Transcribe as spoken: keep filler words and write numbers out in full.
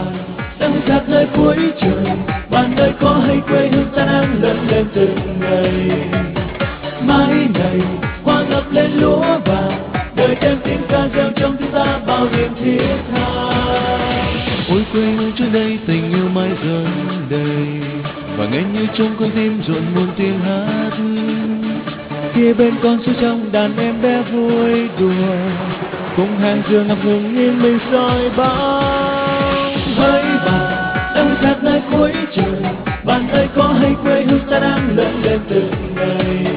đang khát nơi cuối trời. Bạn ơi có hay quê hương ta đang lớn lên từng ngày. Mãi này hoa ngập lên lúa vàng, đời đem tiếng ca reo trong tim ta bao niềm thiết tha. Ôi quê hương trước đây tình yêu mãi dâng đầy, và nghe như trong con tim rộn muôn tiếng hát. Kia bên con suối trong đàn em bé vui đùa, cùng hàng dừa ngập ngừng nhìn mình soi bóng. Với bạn đang khát nơi cuối trời, bạn ơi có hay quê hương ta đang lớn lên từng ngày.